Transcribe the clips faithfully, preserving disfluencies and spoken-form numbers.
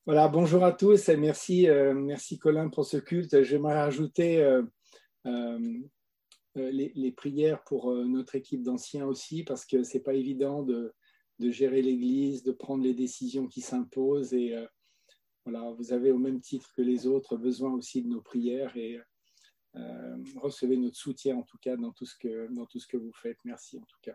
Voilà, bonjour à tous et merci, euh, merci Colin pour ce culte. J'aimerais rajouter euh, euh, les, les prières pour euh, notre équipe d'anciens aussi, parce que c'est pas évident de, de gérer l'Église, de prendre les décisions qui s'imposent. Et euh, voilà, vous avez au même titre que les autres besoin aussi de nos prières et euh, recevez notre soutien en tout cas dans tout ce que, dans tout ce que vous faites. Merci en tout cas.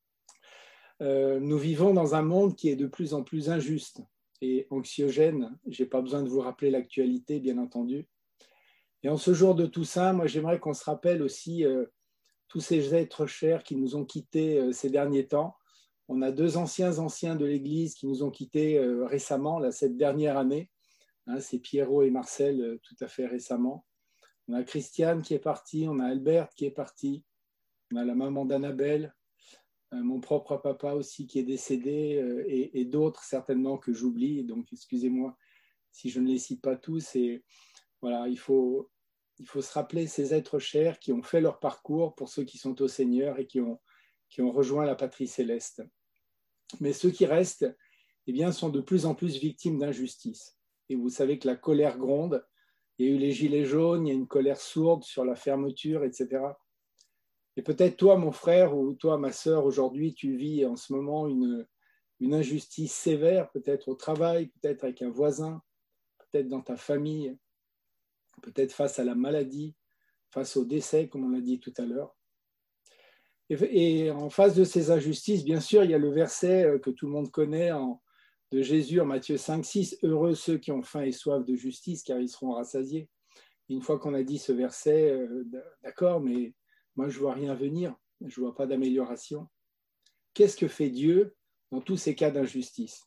Euh, nous vivons dans un monde qui est de plus en plus injuste et anxiogène. Je n'ai pas besoin de vous rappeler l'actualité, bien entendu. Et en ce jour de Toussaint, moi, j'aimerais qu'on se rappelle aussi euh, tous ces êtres chers qui nous ont quittés euh, ces derniers temps. On a deux anciens anciens de l'Église qui nous ont quittés euh, récemment, là, cette dernière année. Hein, c'est Pierrot et Marcel, euh, tout à fait récemment. On a Christiane qui est partie, on a Albert qui est parti, on a la maman d'Annabelle, euh, mon propre papa aussi qui est décédé, euh, et, et d'autres certainement que j'oublie. Donc, excusez-moi si je ne les cite pas tous. Et voilà, il faut, il faut se rappeler ces êtres chers qui ont fait leur parcours pour ceux qui sont au Seigneur et qui ont, qui ont rejoint la patrie céleste. Mais ceux qui restent, eh bien, sont de plus en plus victimes d'injustice. Et vous savez que la colère gronde. Il y a eu les gilets jaunes, il y a une colère sourde sur la fermeture, et cetera. Et peut-être toi, mon frère, ou toi, ma sœur, aujourd'hui, tu vis en ce moment une, une injustice sévère, peut-être au travail, peut-être avec un voisin, peut-être dans ta famille, peut-être face à la maladie, face au décès, comme on l'a dit tout à l'heure. Et, et en face de ces injustices, bien sûr, il y a le verset que tout le monde connaît en, de Jésus en Matthieu cinq, six, « Heureux ceux qui ont faim et soif de justice, car ils seront rassasiés. » Une fois qu'on a dit ce verset, euh, d'accord, mais moi, je ne vois rien venir, je ne vois pas d'amélioration. Qu'est-ce que fait Dieu dans tous ces cas d'injustice?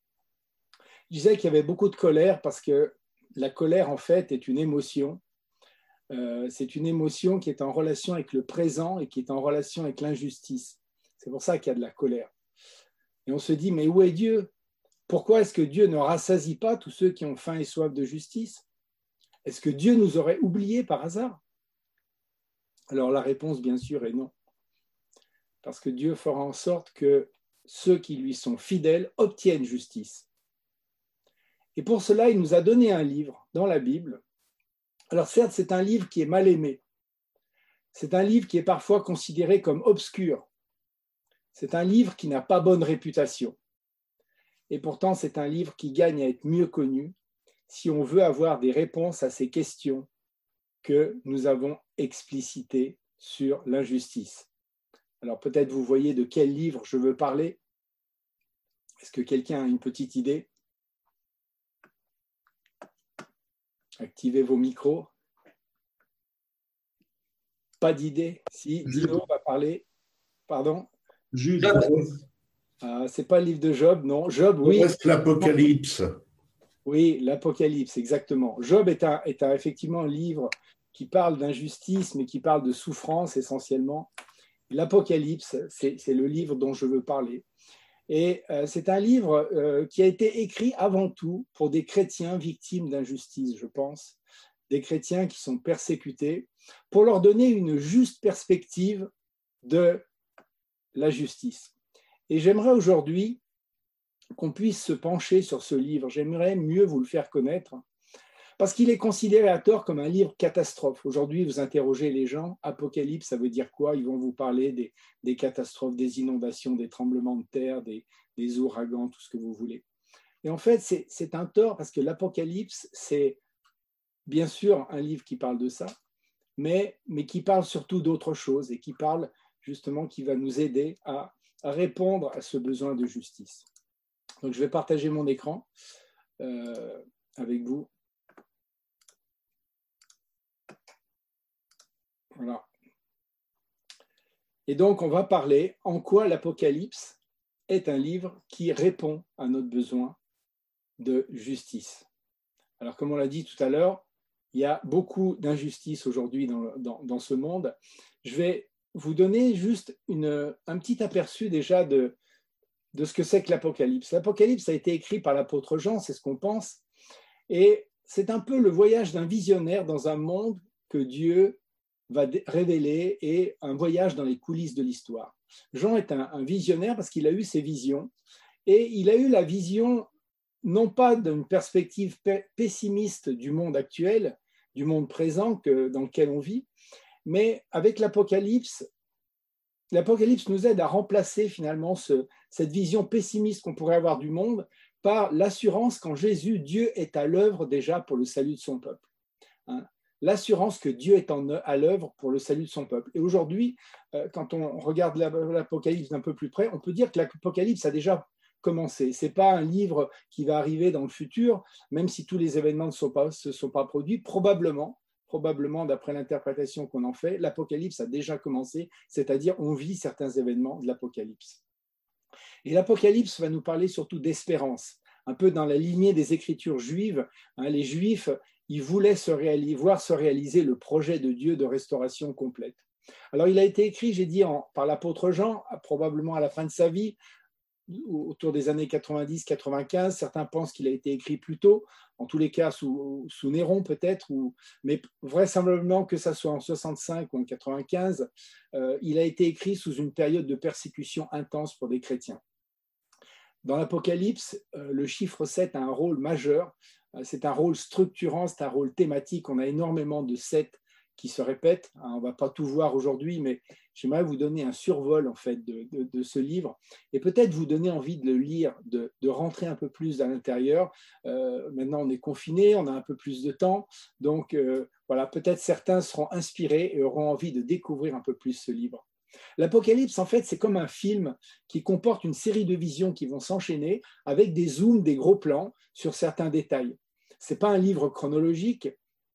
Je disais qu'il y avait beaucoup de colère parce que la colère, en fait, est une émotion. Euh, c'est une émotion qui est en relation avec le présent et qui est en relation avec l'injustice. C'est pour ça qu'il y a de la colère. Et on se dit, mais où est Dieu? Pourquoi est-ce que Dieu ne rassasie pas tous ceux qui ont faim et soif de justice? Est-ce que Dieu nous aurait oubliés par hasard? Alors la réponse, bien sûr, est non. Parce que Dieu fera en sorte que ceux qui lui sont fidèles obtiennent justice. Et pour cela, il nous a donné un livre dans la Bible. Alors certes, c'est un livre qui est mal aimé. C'est un livre qui est parfois considéré comme obscur. C'est un livre qui n'a pas bonne réputation. Et pourtant, c'est un livre qui gagne à être mieux connu si on veut avoir des réponses à ces questions que nous avons explicitées sur l'injustice. Alors peut-être vous voyez de quel livre je veux parler. Est-ce que quelqu'un a une petite idée? Activez vos micros. Pas d'idée? Si, Dino va parler. Pardon? Jude. Euh, c'est pas le livre de Job, non. Job, oui. Reste l'Apocalypse. Oui, l'Apocalypse, exactement. Job est, un, est un, effectivement un livre qui parle d'injustice, mais qui parle de souffrance essentiellement. L'Apocalypse, c'est, c'est le livre dont je veux parler. Et euh, c'est un livre euh, qui a été écrit avant tout pour des chrétiens victimes d'injustice, je pense, des chrétiens qui sont persécutés, pour leur donner une juste perspective de la justice. Et j'aimerais aujourd'hui qu'on puisse se pencher sur ce livre. J'aimerais mieux vous le faire connaître, parce qu'il est considéré à tort comme un livre catastrophe. Aujourd'hui, vous interrogez les gens, Apocalypse, ça veut dire quoi? Ils vont vous parler des, des catastrophes, des inondations, des tremblements de terre, des, des ouragans, tout ce que vous voulez. Et en fait, c'est, c'est un tort, parce que l'Apocalypse, c'est bien sûr un livre qui parle de ça, mais, mais qui parle surtout d'autre chose, et qui parle justement, qui va nous aider à, à répondre à ce besoin de justice. Donc, je vais partager mon écran euh, avec vous. Voilà. Et donc, on va parler en quoi l'Apocalypse est un livre qui répond à notre besoin de justice. Alors, comme on l'a dit tout à l'heure, il y a beaucoup d'injustices aujourd'hui dans, dans, dans ce monde. Je vais vous donner juste une, un petit aperçu déjà de, de ce que c'est que l'Apocalypse. L'Apocalypse a été écrit par l'apôtre Jean, c'est ce qu'on pense, et c'est un peu le voyage d'un visionnaire dans un monde que Dieu va révéler et un voyage dans les coulisses de l'histoire. Jean est un, un visionnaire parce qu'il a eu ses visions et il a eu la vision non pas d'une perspective pessimiste du monde actuel, du monde présent que, dans lequel on vit, mais avec l'Apocalypse, l'Apocalypse nous aide à remplacer finalement ce, cette vision pessimiste qu'on pourrait avoir du monde par l'assurance qu'en Jésus, Dieu est à l'œuvre déjà pour le salut de son peuple. Hein? L'assurance que Dieu est en, à l'œuvre pour le salut de son peuple. Et aujourd'hui, quand on regarde l'Apocalypse d'un peu plus près, on peut dire que l'Apocalypse a déjà commencé. Ce n'est pas un livre qui va arriver dans le futur, même si tous les événements ne sont pas, se sont pas produits. Probablement, probablement d'après l'interprétation qu'on en fait, l'Apocalypse a déjà commencé, c'est-à-dire on vit certains événements de l'Apocalypse. Et l'Apocalypse va nous parler surtout d'espérance, un peu dans la lignée des Écritures juives. Hein, les Juifs, ils voulaient se réaliser, voir se réaliser le projet de Dieu de restauration complète. Alors, il a été écrit, j'ai dit, en, par l'apôtre Jean, probablement à la fin de sa vie, autour des années quatre-vingt-dix quatre-vingt-quinze. Certains pensent qu'il a été écrit plus tôt, en tous les cas sous, sous Néron peut-être, ou, mais vraisemblablement que ça soit en soixante-cinq ou en quatre-vingt-quinze. Euh, il a été écrit sous une période de persécution intense pour des chrétiens. Dans l'Apocalypse, euh, le chiffre sept a un rôle majeur. C'est un rôle structurant, c'est un rôle thématique. On a énormément de sept qui se répètent. On ne va pas tout voir aujourd'hui, mais j'aimerais vous donner un survol en fait de, de, de ce livre et peut-être vous donner envie de le lire, de, de rentrer un peu plus à l'intérieur. Euh, maintenant, on est confiné, on a un peu plus de temps, donc euh, voilà, peut-être certains seront inspirés et auront envie de découvrir un peu plus ce livre. L'Apocalypse, en fait, c'est comme un film qui comporte une série de visions qui vont s'enchaîner avec des zooms, des gros plans sur certains détails. Ce n'est pas un livre chronologique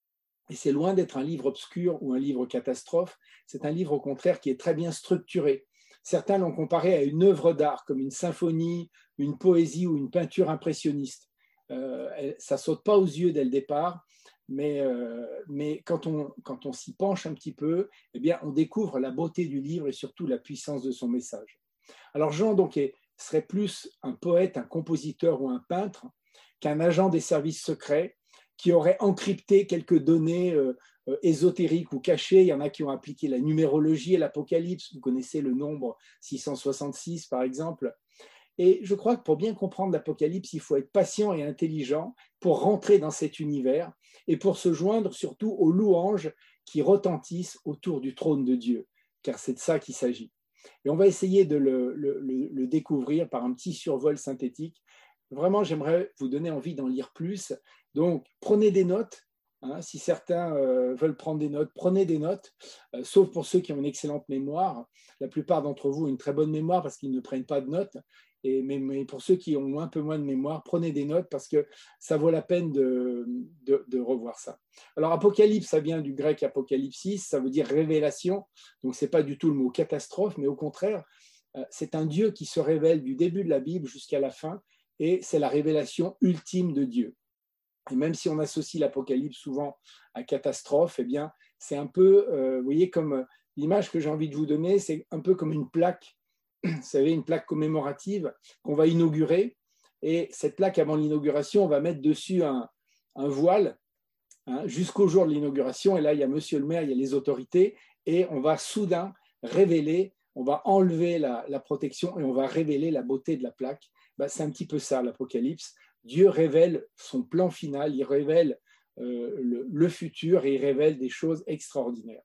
et c'est loin d'être un livre obscur ou un livre catastrophe. C'est un livre, au contraire, qui est très bien structuré. Certains l'ont comparé à une œuvre d'art, comme une symphonie, une poésie ou une peinture impressionniste. Euh, ça ne saute pas aux yeux dès le départ. Mais, euh, mais quand on, quand on s'y penche un petit peu, eh bien, on découvre la beauté du livre et surtout la puissance de son message. Alors Jean donc, est, serait plus un poète, un compositeur ou un peintre qu'un agent des services secrets qui aurait encrypté quelques données euh, euh, ésotériques ou cachées. Il y en a qui ont appliqué la numérologie et l'Apocalypse. Vous connaissez le nombre six cent soixante-six, par exemple. Et je crois que pour bien comprendre l'Apocalypse, il faut être patient et intelligent pour rentrer dans cet univers et pour se joindre surtout aux louanges qui retentissent autour du trône de Dieu, car c'est de ça qu'il s'agit. Et on va essayer de le, le, le découvrir par un petit survol synthétique. Vraiment, j'aimerais vous donner envie d'en lire plus. Donc, prenez des notes. Hein, si certains euh, veulent prendre des notes, prenez des notes, euh, sauf pour ceux qui ont une excellente mémoire. La plupart d'entre vous ont une très bonne mémoire parce qu'ils ne prennent pas de notes. Et, mais, mais pour ceux qui ont un peu moins de mémoire, prenez des notes parce que ça vaut la peine de, de, de revoir ça. Alors, Apocalypse, ça vient du grec apocalypsis, ça veut dire révélation. Donc, ce n'est pas du tout le mot catastrophe, mais au contraire, euh, c'est un Dieu qui se révèle du début de la Bible jusqu'à la fin et c'est la révélation ultime de Dieu. Et même si on associe l'Apocalypse souvent à catastrophe, eh bien, c'est un peu, euh, vous voyez, comme l'image que j'ai envie de vous donner, c'est un peu comme une plaque, vous savez, une plaque commémorative qu'on va inaugurer. Et cette plaque, avant l'inauguration, on va mettre dessus un, un voile hein, jusqu'au jour de l'inauguration. Et là, il y a monsieur le maire, il y a les autorités, et on va soudain révéler, on va enlever la, la protection et on va révéler la beauté de la plaque. Ben, c'est un petit peu ça, l'Apocalypse. Dieu révèle son plan final, il révèle euh, le, le futur et il révèle des choses extraordinaires.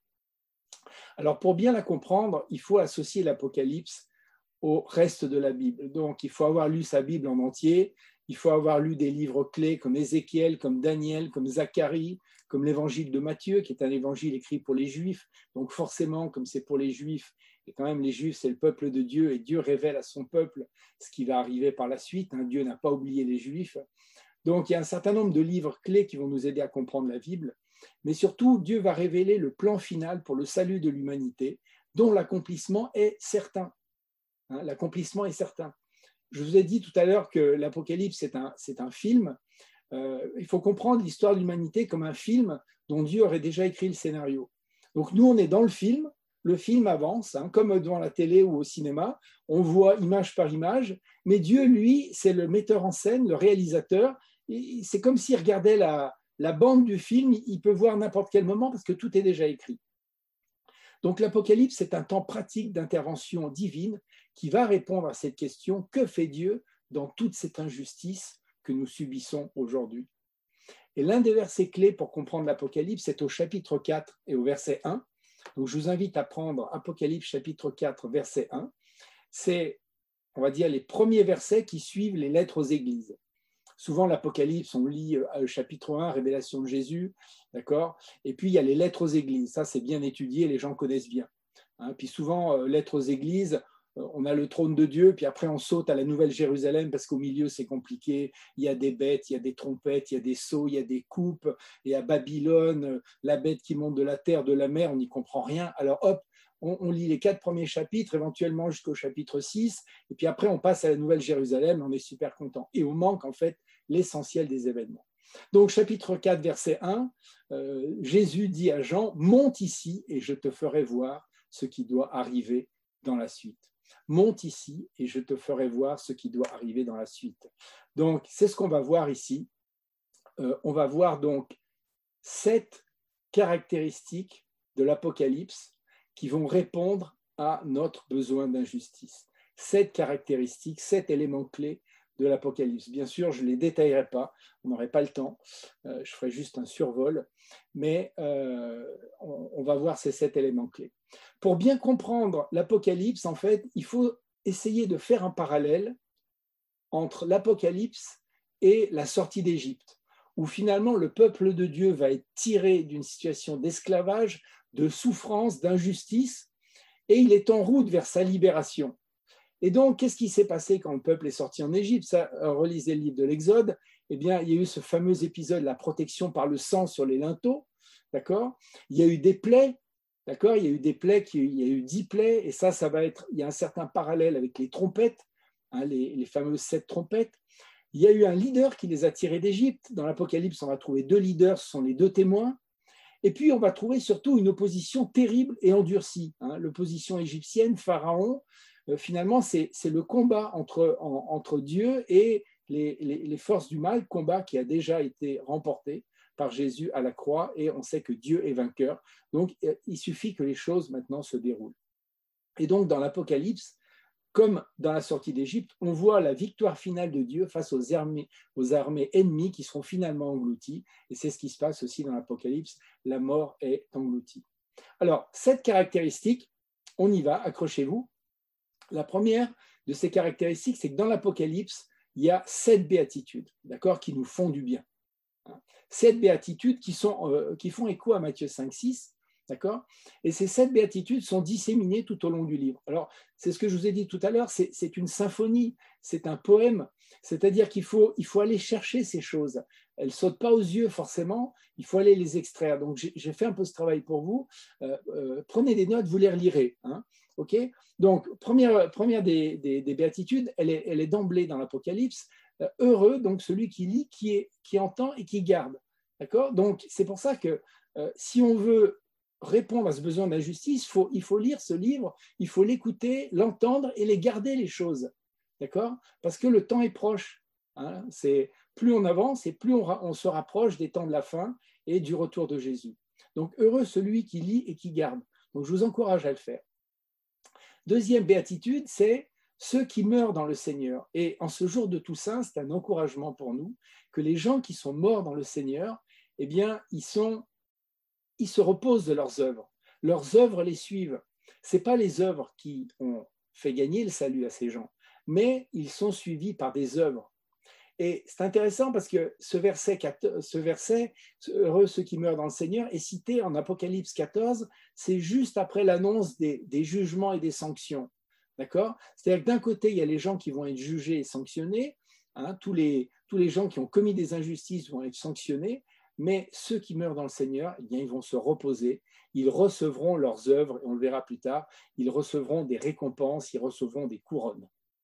Alors, pour bien la comprendre, il faut associer l'Apocalypse au reste de la Bible. Donc, il faut avoir lu sa Bible en entier, il faut avoir lu des livres clés comme Ézéchiel, comme Daniel, comme Zacharie, comme l'évangile de Matthieu, qui est un évangile écrit pour les Juifs. Donc, forcément, comme c'est pour les Juifs, et quand même les Juifs, c'est le peuple de Dieu, et Dieu révèle à son peuple ce qui va arriver par la suite. Hein. Dieu n'a pas oublié les Juifs. Donc, il y a un certain nombre de livres clés qui vont nous aider à comprendre la Bible. Mais surtout, Dieu va révéler le plan final pour le salut de l'humanité, dont l'accomplissement est certain. Hein, l'accomplissement est certain. Je vous ai dit tout à l'heure que l'Apocalypse, c'est un, c'est un film. Euh, il faut comprendre l'histoire de l'humanité comme un film dont Dieu aurait déjà écrit le scénario. Donc nous, on est dans le film, le film avance, hein, comme devant la télé ou au cinéma, on voit image par image, mais Dieu, lui, c'est le metteur en scène, le réalisateur. Et c'est comme s'il regardait la, la bande du film, il peut voir n'importe quel moment parce que tout est déjà écrit. Donc l'Apocalypse, c'est un temps pratique d'intervention divine qui va répondre à cette question, que fait Dieu dans toute cette injustice que nous subissons aujourd'hui. Et l'un des versets clés pour comprendre l'Apocalypse, c'est au chapitre quatre et au verset un. Donc, je vous invite à prendre Apocalypse chapitre quatre, verset un. C'est, on va dire, les premiers versets qui suivent les lettres aux églises. Souvent, l'Apocalypse, on lit euh, chapitre un, révélation de Jésus, d'accord ? Et puis, il y a les lettres aux églises. Ça, c'est bien étudié, les gens connaissent bien. Hein, puis souvent, euh, lettres aux églises, euh, on a le trône de Dieu, puis après, on saute à la Nouvelle Jérusalem parce qu'au milieu, c'est compliqué. Il y a des bêtes, il y a des trompettes, il y a des sceaux, il y a des coupes. Et à Babylone, euh, la bête qui monte de la terre, de la mer, on n'y comprend rien. Alors, hop, on, on lit les quatre premiers chapitres, éventuellement jusqu'au chapitre six. Et puis après, on passe à la Nouvelle Jérusalem, on est super content. Et on manque, en fait, l'essentiel des événements. Donc, chapitre quatre, verset un, euh, Jésus dit à Jean, « Monte ici et je te ferai voir ce qui doit arriver dans la suite. » Monte ici et je te ferai voir ce qui doit arriver dans la suite. Donc, c'est ce qu'on va voir ici. Euh, on va voir donc sept caractéristiques de l'Apocalypse qui vont répondre à notre besoin d'injustice. Sept caractéristiques, sept éléments clés de l'Apocalypse. Bien sûr, je ne les détaillerai pas, on n'aurait pas le temps, euh, je ferai juste un survol, mais euh, on, on va voir ces sept éléments clés. Pour bien comprendre l'Apocalypse, en fait, il faut essayer de faire un parallèle entre l'Apocalypse et la sortie d'Égypte, où finalement le peuple de Dieu va être tiré d'une situation d'esclavage, de souffrance, d'injustice, et il est en route vers sa libération. Et donc, qu'est-ce qui s'est passé quand le peuple est sorti en Égypte ? Ça, relisez le livre de l'Exode. Eh bien, il y a eu ce fameux épisode, la protection par le sang sur les linteaux, d'accord ? Il y a eu des plaies, d'accord ? Il y a eu des plaies, qui, il y a eu dix plaies, et ça, ça va être, il y a un certain parallèle avec les trompettes, hein, les, les fameuses sept trompettes. Il y a eu un leader qui les a tirés d'Égypte. Dans l'Apocalypse, on va trouver deux leaders, ce sont les deux témoins. Et puis, on va trouver surtout une opposition terrible et endurcie. Hein, l'opposition égyptienne, Pharaon, euh, finalement, c'est, c'est le combat entre, en, entre Dieu et les, les, les forces du mal, combat qui a déjà été remporté par Jésus à la croix, et on sait que Dieu est vainqueur. Donc, il suffit que les choses maintenant se déroulent. Et donc, dans l'Apocalypse, comme dans la sortie d'Égypte, on voit la victoire finale de Dieu face aux armées, aux armées ennemies qui seront finalement englouties. Et c'est ce qui se passe aussi dans l'Apocalypse. La mort est engloutie. Alors, cette caractéristique, on y va, accrochez-vous. La première de ces caractéristiques, c'est que dans l'Apocalypse, il y a sept béatitudes, d'accord, qui nous font du bien. Sept béatitudes qui, sont, euh, qui font écho à Matthieu cinq, six. D'accord ? Et ces sept béatitudes sont disséminées tout au long du livre. Alors, c'est ce que je vous ai dit tout à l'heure, c'est, c'est une symphonie, c'est un poème, c'est-à-dire qu'il faut, il faut aller chercher ces choses. Elles ne sautent pas aux yeux forcément, il faut aller les extraire. Donc, j'ai, j'ai fait un peu ce travail pour vous. Euh, euh, prenez des notes, vous les relirez. Hein, ok ? Donc, première, première des, des, des béatitudes, elle est, elle est d'emblée dans l'Apocalypse. Euh, heureux, donc celui qui lit, qui, est, qui entend et qui garde. D'accord ? Donc, c'est pour ça que euh, si on veut répondre à ce besoin d'injustice, il faut, il faut lire ce livre, il faut l'écouter, l'entendre et les garder les choses, d'accord ? Parce que le temps est proche. Hein, c'est, plus on avance et plus on, on se rapproche des temps de la fin et du retour de Jésus. Donc, heureux celui qui lit et qui garde. Donc, je vous encourage à le faire. Deuxième béatitude, c'est ceux qui meurent dans le Seigneur. Et en ce jour de Toussaint, c'est un encouragement pour nous que les gens qui sont morts dans le Seigneur, eh bien, ils sont ils se reposent de leurs œuvres. Leurs œuvres les suivent. Ce n'est pas les œuvres qui ont fait gagner le salut à ces gens, mais ils sont suivis par des œuvres. Et c'est intéressant parce que ce verset, ce verset, heureux ceux qui meurent dans le Seigneur, est cité en Apocalypse quatorze, c'est juste après l'annonce des, des jugements et des sanctions. D'accord ? C'est-à-dire que d'un côté, il y a les gens qui vont être jugés et sanctionnés, hein, tous, les, tous les gens qui ont commis des injustices vont être sanctionnés, mais ceux qui meurent dans le Seigneur, eh bien, ils vont se reposer, ils recevront leurs œuvres, et on le verra plus tard, ils recevront des récompenses, ils recevront des couronnes.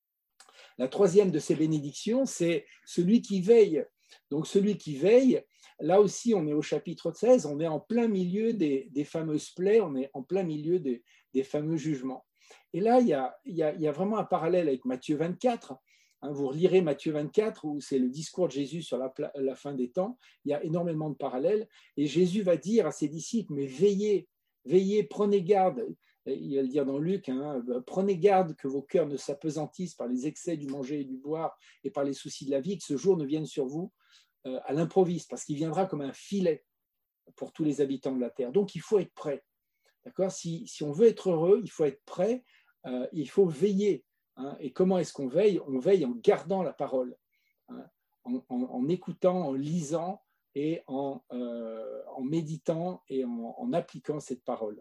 La troisième de ces bénédictions, c'est celui qui veille. Donc celui qui veille, là aussi on est au chapitre seize, on est en plein milieu des, des fameuses plaies, on est en plein milieu des, des fameux jugements. Et là, il y, a, il, y a, il y a vraiment un parallèle avec Matthieu vingt-quatre. Vous relirez Matthieu vingt-quatre, où c'est le discours de Jésus sur la, la fin des temps. Il y a énormément de parallèles. Et Jésus va dire à ses disciples, mais veillez, veillez, prenez garde. il va le dire dans Luc, hein, prenez garde que vos cœurs ne s'apesantissent par les excès du manger et du boire et par les soucis de la vie, que ce jour ne vienne sur vous euh, à l'improviste, parce qu'il viendra comme un filet pour tous les habitants de la terre. Donc il faut être prêt. D'accord ? Si, si on veut être heureux, il faut être prêt, euh, il faut veiller. Hein. Et comment est-ce qu'on veille ? On veille en gardant la parole, hein, en, en, en écoutant, en lisant et en, euh, en méditant et en, en appliquant cette parole.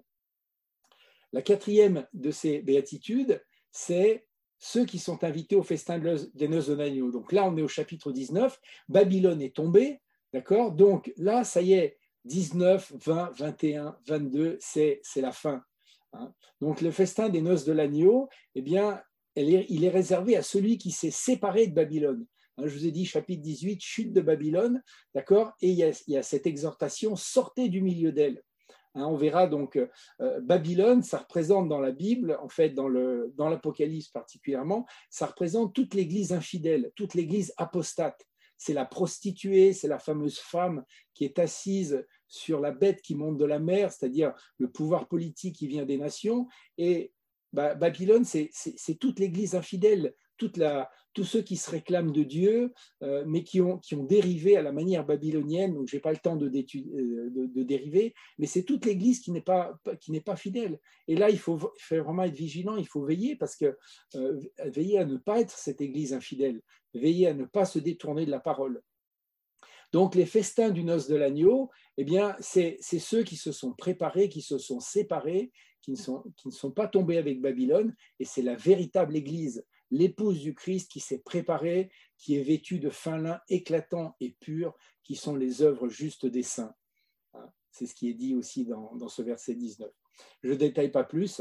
La quatrième de ces béatitudes, c'est ceux qui sont invités au festin des noces de l'agneau. Donc là, on est au chapitre dix-neuf. Babylone est tombée, d'accord ? Donc là, ça y est, dix-neuf, vingt, vingt et un, vingt-deux, c'est, c'est la fin. Hein. Donc le festin des noces de l'agneau, eh bien, elle est, il est réservé à celui qui s'est séparé de Babylone. Hein, je vous ai dit, chapitre dix-huit, chute de Babylone, d'accord ? Et il y, a, il y a cette exhortation, sortez du milieu d'elle. Hein, on verra donc euh, Babylone, ça représente dans la Bible, en fait dans, le, dans l'Apocalypse particulièrement, ça représente toute l'Église infidèle, toute l'Église apostate. C'est la prostituée, c'est la fameuse femme qui est assise sur la bête qui monte de la mer, c'est-à-dire le pouvoir politique qui vient des nations. Et bah, Babylone, c'est, c'est, c'est toute l'Église infidèle, toute la, tous ceux qui se réclament de Dieu, euh, mais qui ont, qui ont dérivé à la manière babylonienne. Donc, je n'ai pas le temps de, de, de dériver, mais c'est toute l'Église qui n'est pas, qui n'est pas fidèle. Et là, il faut, il faut vraiment être vigilant, il faut veiller, parce que euh, veiller à ne pas être cette Église infidèle, veiller à ne pas se détourner de la parole. Donc, les festins du noce de l'agneau, eh bien, c'est, c'est ceux qui se sont préparés, qui se sont séparés, qui ne sont, qui ne sont pas tombés avec Babylone, et c'est la véritable Église, l'épouse du Christ qui s'est préparée, qui est vêtue de fin lin éclatant et pur, qui sont les œuvres justes des saints. C'est ce qui est dit aussi dans, dans ce verset dix-neuf. Je ne détaille pas plus.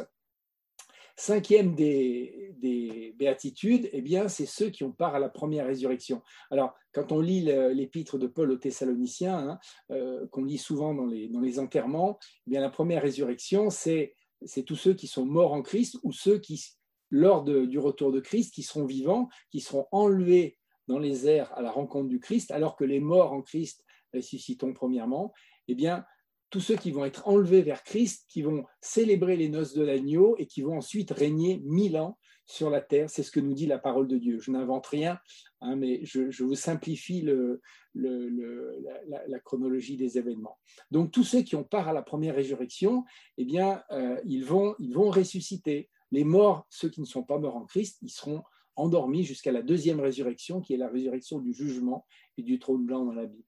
Cinquième des, des béatitudes, eh bien, c'est ceux qui ont part à la première résurrection. Alors, quand on lit l'épître de Paul aux Thessaloniciens, hein, euh, qu'on lit souvent dans les, dans les enterrements, eh bien, la première résurrection, c'est, c'est tous ceux qui sont morts en Christ ou ceux qui, lors de, du retour de Christ, qui seront vivants, qui seront enlevés dans les airs à la rencontre du Christ, alors que les morts en Christ ressusciteront premièrement. Eh bien, tous ceux qui vont être enlevés vers Christ, qui vont célébrer les noces de l'agneau et qui vont ensuite régner mille ans sur la terre. C'est ce que nous dit la parole de Dieu. Je n'invente rien, hein, mais je, je vous simplifie le, le, le, la, la chronologie des événements. Donc, tous ceux qui ont part à la première résurrection, eh bien, euh, ils, vont, ils vont ressusciter. Les morts, ceux qui ne sont pas morts en Christ, ils seront endormis jusqu'à la deuxième résurrection, qui est la résurrection du jugement et du trône blanc dans la Bible.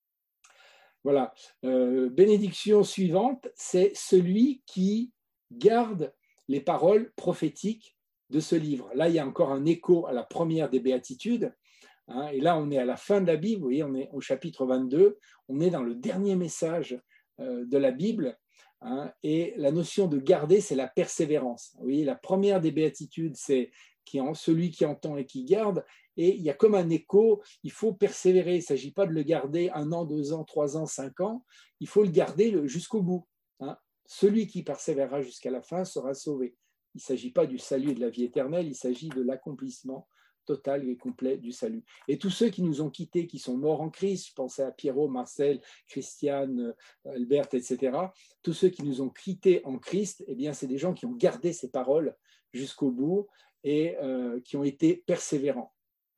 Voilà. Euh, bénédiction suivante, c'est celui qui garde les paroles prophétiques de ce livre. Là, il y a encore un écho à la première des béatitudes. Hein, et là, on est à la fin de la Bible. Vous voyez, on est au chapitre vingt-deux. On est dans le dernier message euh, de la Bible. Hein, et la notion de garder, c'est la persévérance. Vous voyez, la première des béatitudes, c'est qui en, celui qui entend et qui garde. Et il y a comme un écho, il faut persévérer. Il ne s'agit pas de le garder un an, deux ans, trois ans, cinq ans. Il faut le garder jusqu'au bout. Hein. Celui qui persévérera jusqu'à la fin sera sauvé. Il ne s'agit pas du salut et de la vie éternelle, il s'agit de l'accomplissement total et complet du salut. Et tous ceux qui nous ont quittés, qui sont morts en Christ, je pensais à Pierrot, Marcel, Christiane, Albert, et cetera, tous ceux qui nous ont quittés en Christ, eh bien, c'est des gens qui ont gardé ces paroles jusqu'au bout et euh, qui ont été persévérants.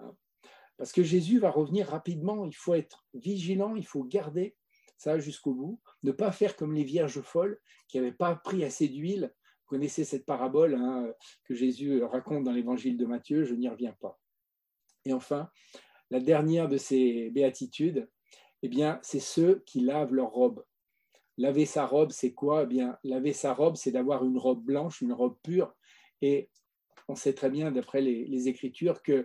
Parce que Jésus va revenir rapidement, il faut être vigilant, il faut garder ça jusqu'au bout, ne pas faire comme les vierges folles qui n'avaient pas pris assez d'huile. Vous connaissez cette parabole hein, que Jésus raconte dans l'évangile de Matthieu, je n'y reviens pas. Et enfin, la dernière de ces béatitudes, eh bien, c'est ceux qui lavent leur robe. Laver sa robe, c'est quoi ? Eh bien, laver sa robe, c'est d'avoir une robe blanche, une robe pure. Et on sait très bien, d'après les, les Écritures, que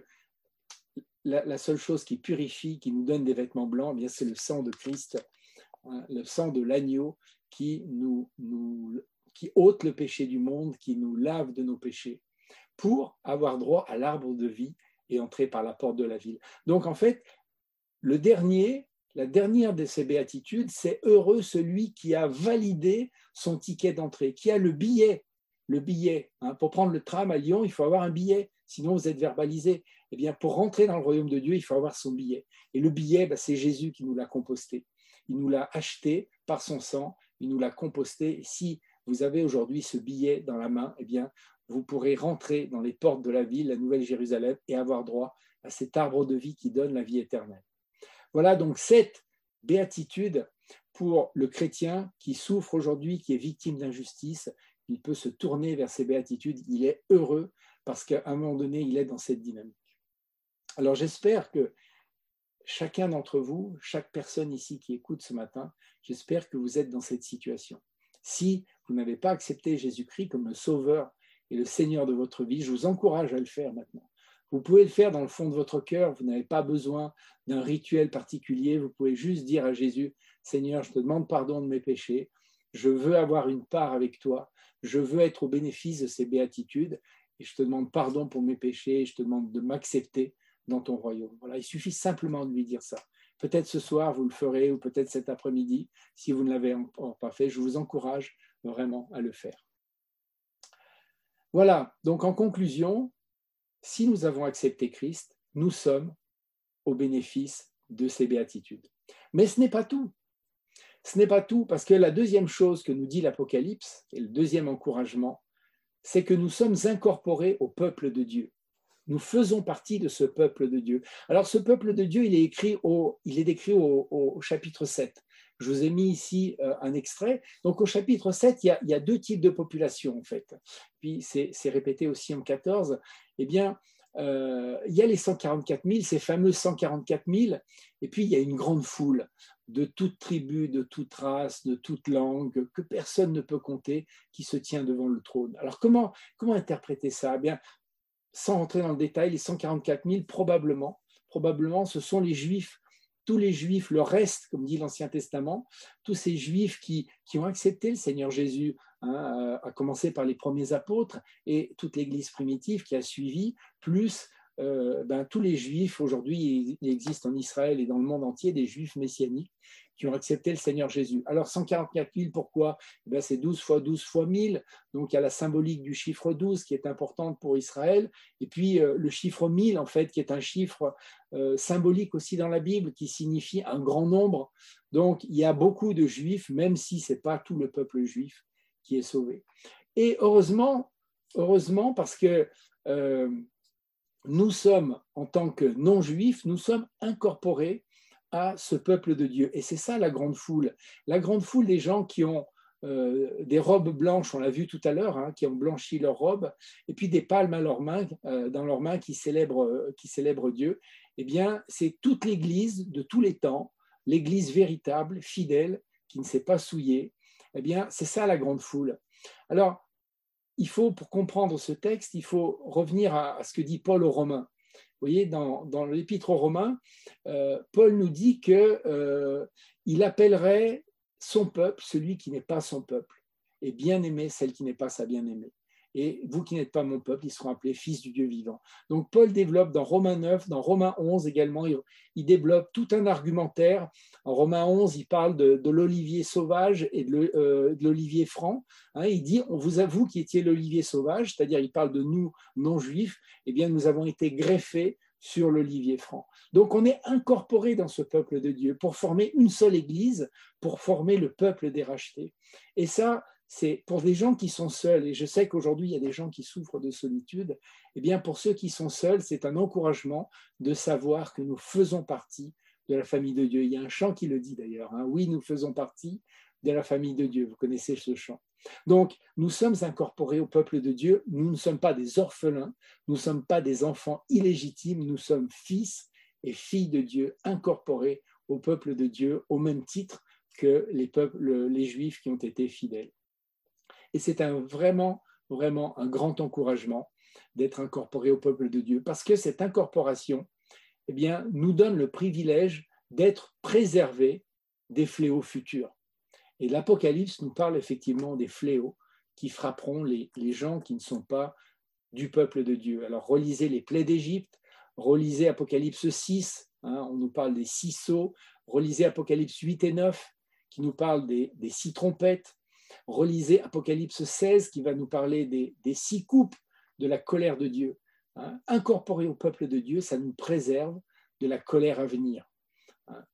La, la seule chose qui purifie, qui nous donne des vêtements blancs, eh bien, c'est le sang de Christ, hein, le sang de l'agneau qui, nous, nous, qui ôte le péché du monde, qui nous lave de nos péchés, pour avoir droit à l'arbre de vie et entrer par la porte de la ville. Donc en fait, le dernier, la dernière de ces béatitudes, c'est heureux celui qui a validé son ticket d'entrée, qui a le billet. Le billet, hein, pour prendre le tram à Lyon, il faut avoir un billet, sinon vous êtes verbalisé. Eh bien, pour rentrer dans le royaume de Dieu, il faut avoir son billet. Et le billet, ben, c'est Jésus qui nous l'a composté. Il nous l'a acheté par son sang, il nous l'a composté. Et si vous avez aujourd'hui ce billet dans la main, eh bien, vous pourrez rentrer dans les portes de la ville, la Nouvelle Jérusalem, et avoir droit à cet arbre de vie qui donne la vie éternelle. Voilà donc cette béatitude pour le chrétien qui souffre aujourd'hui, qui est victime d'injustice. Il peut se tourner vers ces béatitudes, il est heureux parce qu'à un moment donné, il est dans cette dynamique. Alors j'espère que chacun d'entre vous, chaque personne ici qui écoute ce matin, j'espère que vous êtes dans cette situation. Si vous n'avez pas accepté Jésus-Christ comme le Sauveur et le Seigneur de votre vie, je vous encourage à le faire maintenant. Vous pouvez le faire dans le fond de votre cœur, vous n'avez pas besoin d'un rituel particulier, vous pouvez juste dire à Jésus, Seigneur, je te demande pardon de mes péchés, je veux avoir une part avec toi, je veux être au bénéfice de ces béatitudes, et je te demande pardon pour mes péchés, et je te demande de m'accepter dans ton royaume. Voilà, il suffit simplement de lui dire ça. Peut-être ce soir, vous le ferez, ou peut-être cet après-midi, si vous ne l'avez encore pas fait, je vous encourage vraiment à le faire. Voilà, donc en conclusion, si nous avons accepté Christ, nous sommes au bénéfice de ces béatitudes. Mais ce n'est pas tout. Ce n'est pas tout, parce que la deuxième chose que nous dit l'Apocalypse, et le deuxième encouragement, c'est que nous sommes incorporés au peuple de Dieu. Nous faisons partie de ce peuple de Dieu. Alors ce peuple de Dieu, il est, écrit au, il est décrit au, au chapitre sept. Je vous ai mis ici euh, un extrait. Donc au chapitre sept, il y a, il y a deux types de populations en fait. Puis c'est, c'est répété aussi en quatorze. Eh bien, euh, il y a les cent quarante-quatre mille, ces fameux cent quarante-quatre mille, et puis il y a une grande foule de toute tribu, de toute race, de toute langue, que personne ne peut compter, qui se tient devant le trône. Alors comment, comment interpréter ça ? Eh bien, sans rentrer dans le détail, les cent quarante-quatre mille, probablement, probablement, ce sont les Juifs, tous les Juifs, le reste, comme dit l'Ancien Testament, tous ces Juifs qui, qui ont accepté le Seigneur Jésus, hein, à commencer par les premiers apôtres et toute l'Église primitive qui a suivi, plus euh, ben, tous les Juifs. Aujourd'hui, il existe en Israël et dans le monde entier des Juifs messianiques qui ont accepté le Seigneur Jésus. Alors cent quarante-quatre mille, pourquoi ? Eh bien, c'est douze fois douze fois mille, donc il y a la symbolique du chiffre douze qui est importante pour Israël, et puis euh, le chiffre mille, en fait, qui est un chiffre euh, symbolique aussi dans la Bible, qui signifie un grand nombre. Donc il y a beaucoup de Juifs, même si ce n'est pas tout le peuple juif qui est sauvé. Et heureusement, heureusement parce que euh, nous sommes, en tant que non-juifs, nous sommes incorporés à ce peuple de Dieu. Et c'est ça la grande foule. La grande foule des gens qui ont euh, des robes blanches, on l'a vu tout à l'heure, hein, qui ont blanchi leurs robes, et puis des palmes à leurs mains, euh, dans leurs mains qui célèbrent, euh, qui célèbrent Dieu. Eh bien, c'est toute l'Église de tous les temps, l'Église véritable, fidèle, qui ne s'est pas souillée. Eh bien, c'est ça la grande foule. Alors, il faut, pour comprendre ce texte, il faut revenir à, à ce que dit Paul aux Romains. Vous voyez, dans, dans l'Épître aux Romains, euh, Paul nous dit qu'il euh, appellerait son peuple celui qui n'est pas son peuple, et bien-aimé celle qui n'est pas sa bien-aimée. Et vous qui n'êtes pas mon peuple, ils seront appelés fils du Dieu vivant. Donc Paul développe dans Romains neuf, dans Romains onze également, il, il développe tout un argumentaire. En Romains onze, il parle de, de l'olivier sauvage et de, euh, de l'olivier franc. Hein, il dit, on vous avoue qui étiez l'olivier sauvage, c'est-à-dire il parle de nous non-juifs, eh bien nous avons été greffés sur l'olivier franc. Donc on est incorporés dans ce peuple de Dieu pour former une seule église, pour former le peuple des rachetés. Et ça, c'est pour des gens qui sont seuls, et je sais qu'aujourd'hui il y a des gens qui souffrent de solitude, eh bien pour ceux qui sont seuls, c'est un encouragement de savoir que nous faisons partie de la famille de Dieu. Il y a un chant qui le dit d'ailleurs, hein, oui, nous faisons partie de la famille de Dieu, vous connaissez ce chant. Donc nous sommes incorporés au peuple de Dieu, nous ne sommes pas des orphelins, nous ne sommes pas des enfants illégitimes, nous sommes fils et filles de Dieu incorporés au peuple de Dieu au même titre que les peuples, les Juifs qui ont été fidèles. Et c'est un, vraiment, vraiment un grand encouragement d'être incorporé au peuple de Dieu, parce que cette incorporation, eh bien, nous donne le privilège d'être préservés des fléaux futurs. Et l'Apocalypse nous parle effectivement des fléaux qui frapperont les, les gens qui ne sont pas du peuple de Dieu. Alors relisez les plaies d'Égypte, relisez Apocalypse six, hein, on nous parle des six sceaux, relisez Apocalypse huit et neuf, qui nous parle des, des six trompettes, relisez Apocalypse seize, qui va nous parler des, des six coupes de la colère de Dieu. Hein. Incorporé au peuple de Dieu, ça nous préserve de la colère à venir. Hein.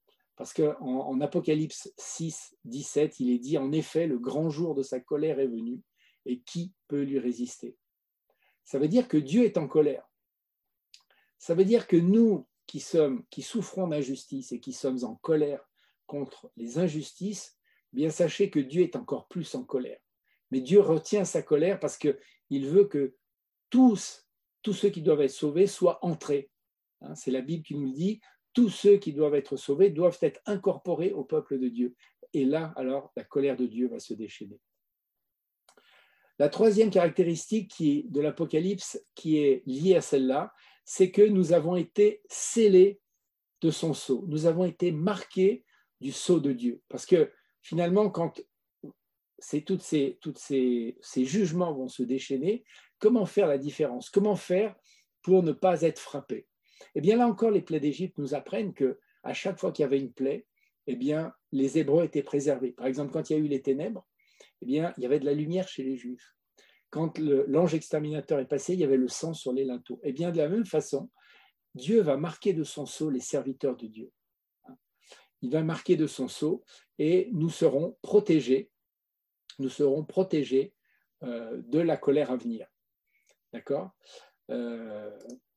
Parce qu'en en Apocalypse six, dix-sept, il est dit, en effet, le grand jour de sa colère est venu, et qui peut lui résister? Ça veut dire que Dieu est en colère. Ça veut dire que nous qui sommes, qui souffrons d'injustice et qui sommes en colère contre les injustices, bien sachez que Dieu est encore plus en colère. Mais Dieu retient sa colère parce qu'il veut que tous, tous ceux qui doivent être sauvés soient entrés. Hein, c'est la Bible qui nous le dit, tous ceux qui doivent être sauvés doivent être incorporés au peuple de Dieu. Et là, alors, la colère de Dieu va se déchaîner. La troisième caractéristique qui, de l'Apocalypse qui est liée à celle-là, c'est que nous avons été scellés de son sceau. Nous avons été marqués du sceau de Dieu. Parce que finalement, quand c'est toutes ces, toutes ces, ces jugements vont se déchaîner, comment faire la différence? Comment faire pour ne pas être frappé? Eh bien, là encore, les plaies d'Égypte nous apprennent qu'à chaque fois qu'il y avait une plaie, eh bien, les Hébreux étaient préservés. Par exemple, quand il y a eu les ténèbres, eh bien, il y avait de la lumière chez les Juifs. Quand le, l'ange exterminateur est passé, il y avait le sang sur les linteaux. Eh bien, de la même façon, Dieu va marquer de son sceau les serviteurs de Dieu. Il va marquer de son sceau et nous serons protégés, nous serons protégés euh, de la colère à venir. D'accord euh,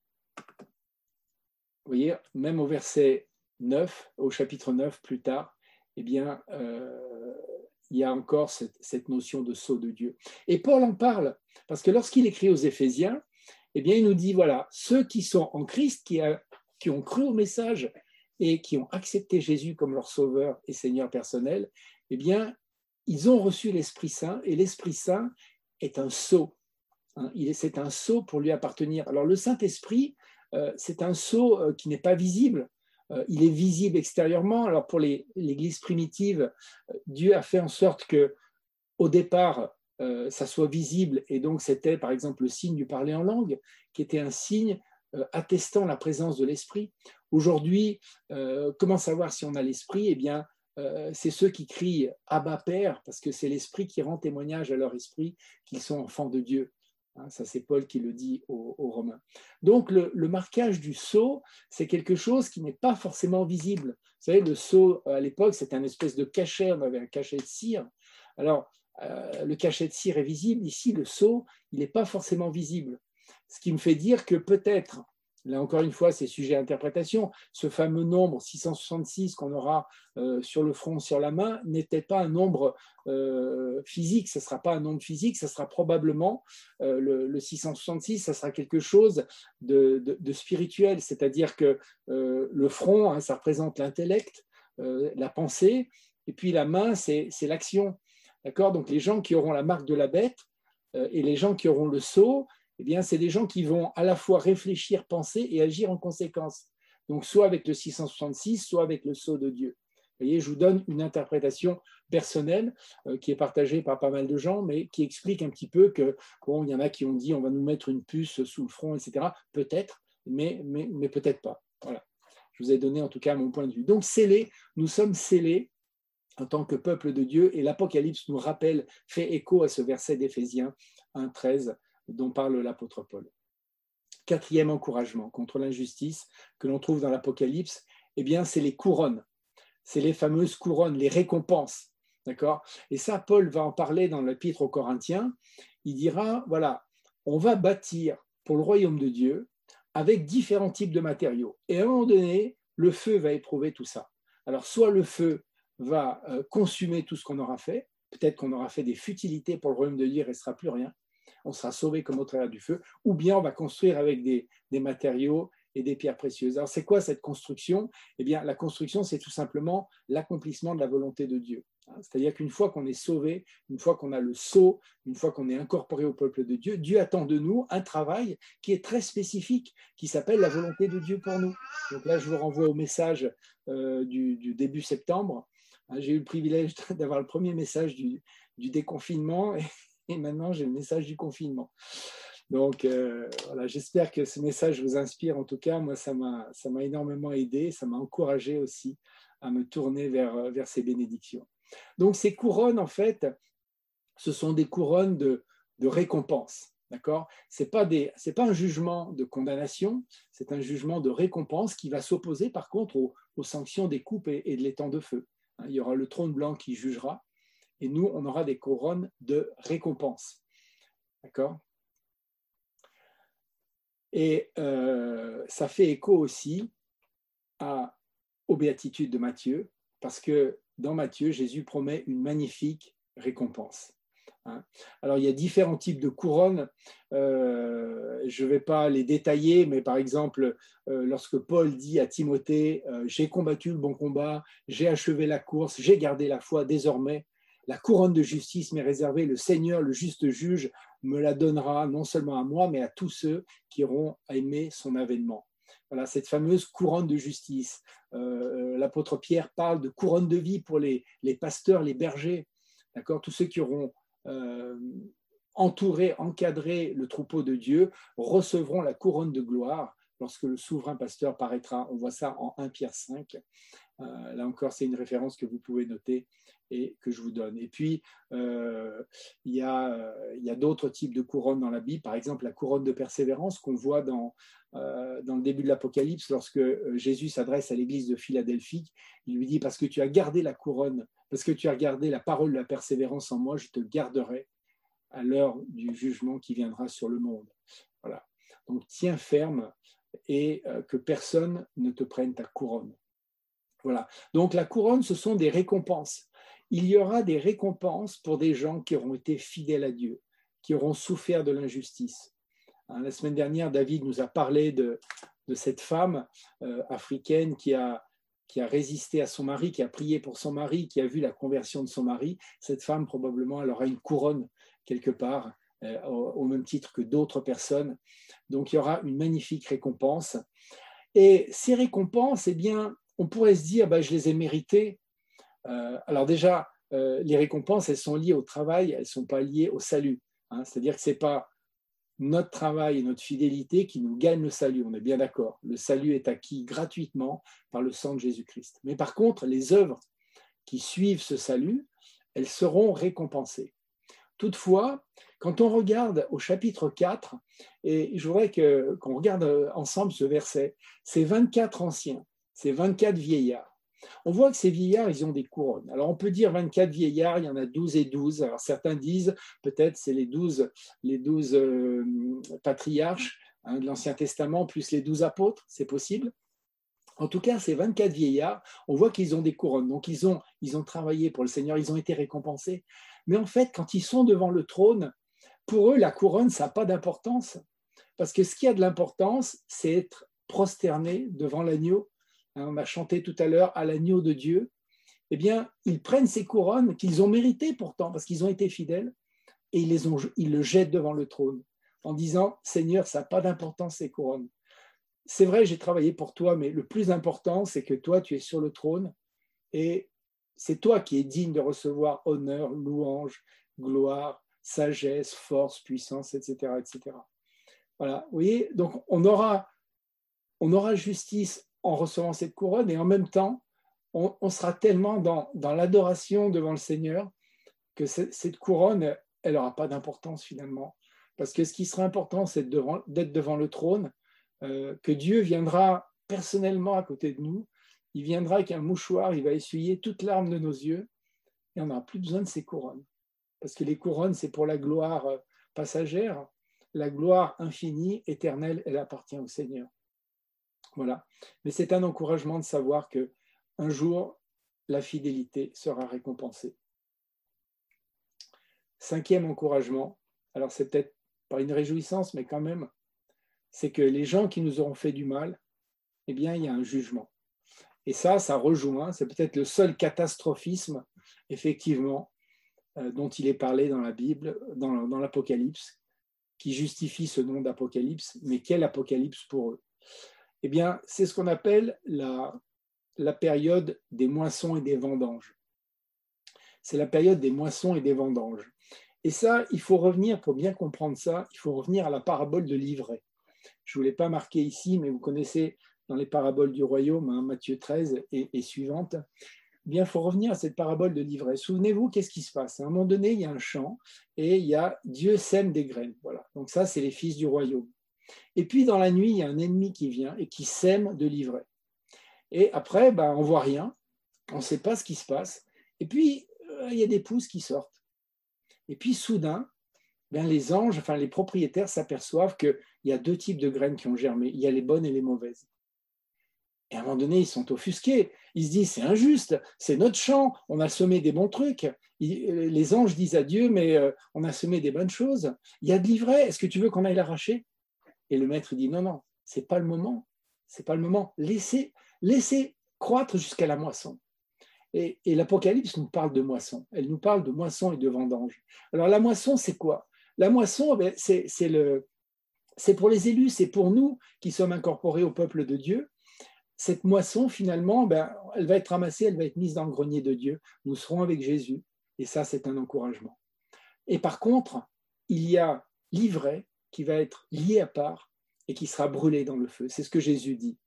Vous voyez, même au verset neuf, au chapitre neuf plus tard, eh bien, euh, il y a encore cette, cette notion de sceau de Dieu. Et Paul en parle, parce que lorsqu'il écrit aux Éphésiens, eh bien, il nous dit, voilà, ceux qui sont en Christ, qui, a, qui ont cru au message et qui ont accepté Jésus comme leur sauveur et Seigneur personnel, eh bien, ils ont reçu l'Esprit Saint, et l'Esprit Saint est un sceau. Hein, c'est un sceau pour lui appartenir. Alors, le Saint-Esprit, euh, c'est un sceau euh, qui n'est pas visible. Euh, il est visible extérieurement. Alors, pour les, l'Église primitive, Dieu a fait en sorte que, au départ, euh, ça soit visible, et donc c'était, par exemple, le signe du parler en langue, qui était un signe euh, attestant la présence de l'Esprit. Aujourd'hui, euh, comment savoir si on a l'Esprit? Eh bien, euh, c'est ceux qui crient « Abba Père », parce que c'est l'Esprit qui rend témoignage à leur esprit qu'ils sont enfants de Dieu. Hein, ça, c'est Paul qui le dit aux, aux Romains. Donc, le, le marquage du sceau, c'est quelque chose qui n'est pas forcément visible. Vous savez, le sceau, à l'époque, c'était un espèce de cachet, on avait un cachet de cire. Alors, euh, le cachet de cire est visible. Ici, le sceau, il n'est pas forcément visible. Ce qui me fait dire que peut-être, là encore une fois, c'est sujet à interprétation, ce fameux nombre six cent soixante-six qu'on aura euh, sur le front, sur la main, n'était pas un nombre euh, physique, ce ne sera pas un nombre physique, ce sera probablement, euh, le, le six cent soixante-six, ça sera quelque chose de, de, de spirituel, c'est-à-dire que euh, le front, hein, ça représente l'intellect, euh, la pensée, et puis la main, c'est, c'est l'action. D'accord ? Donc les gens qui auront la marque de la bête euh, et les gens qui auront le sceau, eh bien, c'est des gens qui vont à la fois réfléchir, penser et agir en conséquence. Donc, soit avec le six cent soixante-six, soit avec le sceau de Dieu. Vous voyez, je vous donne une interprétation personnelle euh, qui est partagée par pas mal de gens, mais qui explique un petit peu que, bon, il y en a qui ont dit on va nous mettre une puce sous le front, et cetera. Peut-être, mais, mais, mais peut-être pas. Voilà. Je vous ai donné en tout cas mon point de vue. Donc, scellés, nous sommes scellés en tant que peuple de Dieu, et l'Apocalypse nous rappelle, fait écho à ce verset d'Éphésiens un treize, dont parle l'apôtre Paul. Quatrième encouragement contre l'injustice que l'on trouve dans l'Apocalypse, eh bien, c'est les couronnes. C'est les fameuses couronnes, les récompenses. D'accord ? Et ça, Paul va en parler dans l'Épître aux Corinthiens. Il dira, voilà, on va bâtir pour le royaume de Dieu avec différents types de matériaux. Et à un moment donné, le feu va éprouver tout ça. Alors, soit le feu va consumer tout ce qu'on aura fait, peut-être qu'on aura fait des futilités pour le royaume de Dieu, il ne restera plus rien, on sera sauvé comme au travers du feu, ou bien on va construire avec des, des matériaux et des pierres précieuses. Alors c'est quoi cette construction ? Eh bien la construction, c'est tout simplement l'accomplissement de la volonté de Dieu. C'est-à-dire qu'une fois qu'on est sauvé, une fois qu'on a le sceau, une fois qu'on est incorporé au peuple de Dieu, Dieu attend de nous un travail qui est très spécifique, qui s'appelle la volonté de Dieu pour nous. Donc là, je vous renvoie au message euh, du, du début septembre. J'ai eu le privilège d'avoir le premier message du, du déconfinement et, et maintenant j'ai le message du confinement. Donc euh, voilà, j'espère que ce message vous inspire. En tout cas, moi, ça m'a, ça m'a énormément aidé, ça m'a encouragé aussi à me tourner vers, vers ces bénédictions. Donc ces couronnes, en fait, ce sont des couronnes de, de récompense. D'accord ? C'est pas des, c'est pas un jugement de condamnation, c'est un jugement de récompense qui va s'opposer par contre au, aux sanctions des coupes et, et de l'étang de feu. Il y aura le trône blanc qui jugera, et nous, on aura des couronnes de récompense. D'accord ? Et euh, ça fait écho aussi à, aux béatitudes de Matthieu, parce que dans Matthieu, Jésus promet une magnifique récompense. Alors, il y a différents types de couronnes. Euh, je ne vais pas les détailler, mais par exemple, euh, lorsque Paul dit à Timothée euh, « J'ai combattu le bon combat, j'ai achevé la course, j'ai gardé la foi, désormais, la couronne de justice m'est réservée, le Seigneur, le juste juge, me la donnera non seulement à moi, mais à tous ceux qui auront aimé son avènement. » Voilà, cette fameuse couronne de justice. Euh, l'apôtre Pierre parle de couronne de vie pour les, les pasteurs, les bergers, d'accord, tous ceux qui auront euh, entouré, encadré le troupeau de Dieu, recevront la couronne de gloire lorsque le souverain pasteur paraîtra. On voit ça en un Pierre cinq. Euh, là encore, c'est une référence que vous pouvez noter et que je vous donne. Et puis, euh, il y a, euh, il y a d'autres types de couronnes dans la Bible, par exemple la couronne de persévérance qu'on voit dans, euh, dans le début de l'Apocalypse, lorsque Jésus s'adresse à l'église de Philadelphie, il lui dit « Parce que tu as gardé la couronne, parce que tu as gardé la parole de la persévérance en moi, je te garderai à l'heure du jugement qui viendra sur le monde. » Voilà. Donc, tiens ferme et euh, que personne ne te prenne ta couronne. Voilà. Donc la couronne, ce sont des récompenses. Il y aura des récompenses pour des gens qui auront été fidèles à Dieu, qui auront souffert de l'injustice. Hein, la semaine dernière, David nous a parlé de, de cette femme euh, africaine qui a, qui a résisté à son mari, qui a prié pour son mari, qui a vu la conversion de son mari. Cette femme, probablement, elle aura une couronne quelque part, euh, au, au même titre que d'autres personnes. Donc il y aura une magnifique récompense. Et ces récompenses, eh bien, on pourrait se dire, bah, je les ai méritées. Euh, alors déjà, euh, les récompenses, elles sont liées au travail, elles ne sont pas liées au salut. Hein. C'est-à-dire que ce n'est pas notre travail et notre fidélité qui nous gagnent le salut, on est bien d'accord. Le salut est acquis gratuitement par le sang de Jésus-Christ. Mais par contre, les œuvres qui suivent ce salut, elles seront récompensées. Toutefois, quand on regarde au chapitre quatre, et je voudrais que, qu'on regarde ensemble ce verset, c'est vingt-quatre anciens, c'est vingt-quatre vieillards. On voit que ces vieillards, ils ont des couronnes. Alors on peut dire vingt-quatre vieillards, il y en a douze et douze. Alors certains disent peut-être c'est les douze, les douze euh, patriarches hein, de l'Ancien Testament plus les douze apôtres, c'est possible. En tout cas, ces vingt-quatre vieillards, on voit qu'ils ont des couronnes. Donc ils ont, ils ont travaillé pour le Seigneur, ils ont été récompensés. Mais en fait, quand ils sont devant le trône, pour eux, la couronne, ça n'a pas d'importance. Parce que ce qui a de l'importance, c'est être prosterné devant l'agneau. On a chanté tout à l'heure à l'agneau de Dieu. Eh bien, ils prennent ces couronnes qu'ils ont méritées pourtant, parce qu'ils ont été fidèles, et ils, les ont, ils le jettent devant le trône, en disant, Seigneur, ça n'a pas d'importance ces couronnes. C'est vrai, j'ai travaillé pour toi, mais le plus important, c'est que toi, tu es sur le trône, et c'est toi qui es digne de recevoir honneur, louange, gloire, sagesse, force, puissance, et cetera, et cetera. Voilà, vous voyez, donc on aura, on aura justice en recevant cette couronne et en même temps, on, on sera tellement dans, dans l'adoration devant le Seigneur que cette, cette couronne, elle n'aura pas d'importance finalement. Parce que ce qui sera important, c'est devant, d'être devant le trône, euh, que Dieu viendra personnellement à côté de nous, il viendra avec un mouchoir, il va essuyer toute larme de nos yeux et on n'aura plus besoin de ces couronnes. Parce que les couronnes, c'est pour la gloire passagère, la gloire infinie, éternelle, elle appartient au Seigneur. Voilà. Mais c'est un encouragement de savoir qu'un jour, la fidélité sera récompensée. Cinquième encouragement, alors c'est peut-être pas une réjouissance, mais quand même, c'est que les gens qui nous auront fait du mal, eh bien, il y a un jugement. Et ça, ça rejoint, c'est peut-être le seul catastrophisme, effectivement, euh, dont il est parlé dans la Bible, dans, dans l'Apocalypse, qui justifie ce nom d'Apocalypse, mais quel Apocalypse pour eux? Eh bien, c'est ce qu'on appelle la, la période des moissons et des vendanges. C'est la période des moissons et des vendanges. Et ça, il faut revenir, pour bien comprendre ça, il faut revenir à la parabole de l'ivraie. Je ne vous l'ai pas marqué ici, mais vous connaissez dans les paraboles du royaume, hein, Matthieu treize et, et suivante. Eh bien, il faut revenir à cette parabole de l'ivraie. Souvenez-vous, qu'est-ce qui se passe? À un moment donné, il y a un champ et il y a Dieu sème des graines. Voilà. Donc ça, c'est les fils du royaume. Et puis, dans la nuit, il y a un ennemi qui vient et qui sème de l'ivraie. Et après, ben, on ne voit rien, on ne sait pas ce qui se passe. Et puis, euh, il y a des pousses qui sortent. Et puis, soudain, ben, les anges, enfin les propriétaires s'aperçoivent qu'il y a deux types de graines qui ont germé. Il y a les bonnes et les mauvaises. Et à un moment donné, ils sont offusqués. Ils se disent, c'est injuste, c'est notre champ, on a semé des bons trucs. Les anges disent à Dieu, mais on a semé des bonnes choses. Il y a de l'ivraie, est-ce que tu veux qu'on aille l'arracher? Et le maître dit, non, non, ce n'est pas le moment. C'est pas le moment. Laissez, laissez croître jusqu'à la moisson. Et, et l'Apocalypse nous parle de moisson. Elle nous parle de moisson et de vendange. Alors la moisson, c'est quoi? La moisson, c'est, c'est, le, c'est pour les élus, c'est pour nous qui sommes incorporés au peuple de Dieu. Cette moisson, finalement, ben, elle va être ramassée, elle va être mise dans le grenier de Dieu. Nous serons avec Jésus. Et ça, c'est un encouragement. Et par contre, il y a l'ivraie qui va être liée à part et qui sera brûlée dans le feu. C'est ce que Jésus dit.